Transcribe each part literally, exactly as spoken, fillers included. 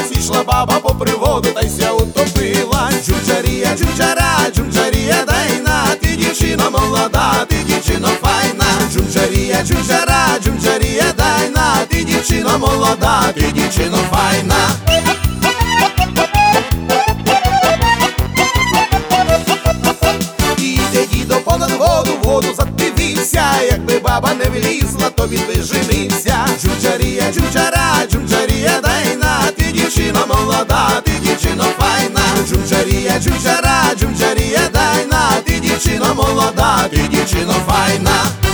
раз ішла баба по приводу, та й ся утопила. Джунджарія, джунджара, джунджарія, дайна, ти дівчина молода, ти дівчина файна. Джунджарія, джунджара, джунджарія, дайна, ти дівчина молода, ти дівчина файна. Іде дідо понад воду, воду задивився, якби баба не влізла, то він би женився. Джунджарія, джунджара, джунджарія, дайна, ти дівчина молода, ти дівчина файна. Джунджарія, джунджара, джунджарія, дайна, ти дівчина молода, ти дівчина файна.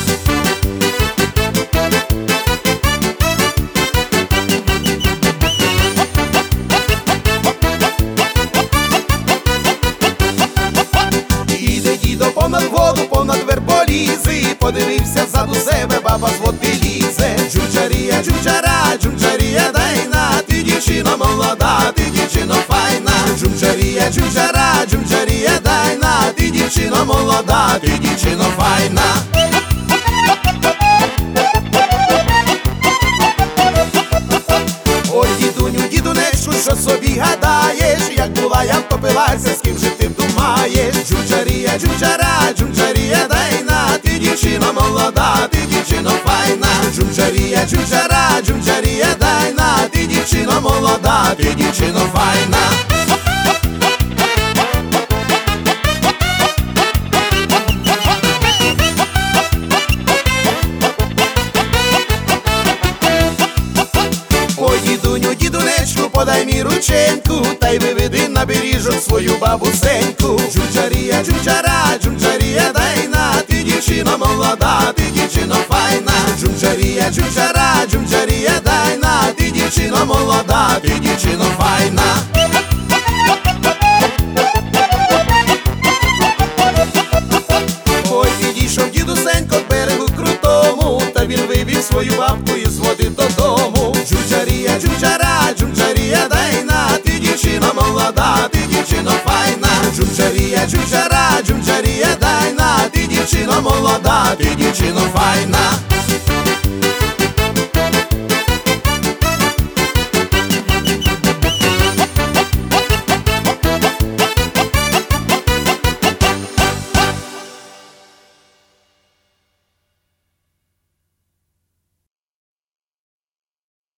Понад воду, понад верболізи, подивився ззаду себе, баба з води лізе. Джунджарія, джунджара, джунджарія, дайна, ти дівчина молода, ти дівчина файна. Джунджарія, джунджара, джунджарія, дайна, ти дівчина молода, ти дівчина файна. Ой, дідуню, дідунечку, що собі гадаєш, як була я втопилася, з ким же ти думаєш? Джунджарія, джунджара, джунджарія, дайна, ти дівчина молода, ти дівчина файна. Джунджарія, джунджара, джунджарія, дайна, ти дівчина молода, ти дівчина файна. Ой, дідуню, дідунечку, подай мій рученьку, та й виведи на бережок свою бабусеньку. Джунджарія, джунджара, джунджарія, дайна, ти дівчина молода, ти дівчина файна. Джунджарія, джунджара, джунджарія, дайна, ти дівчина молода, ти дівчина файна.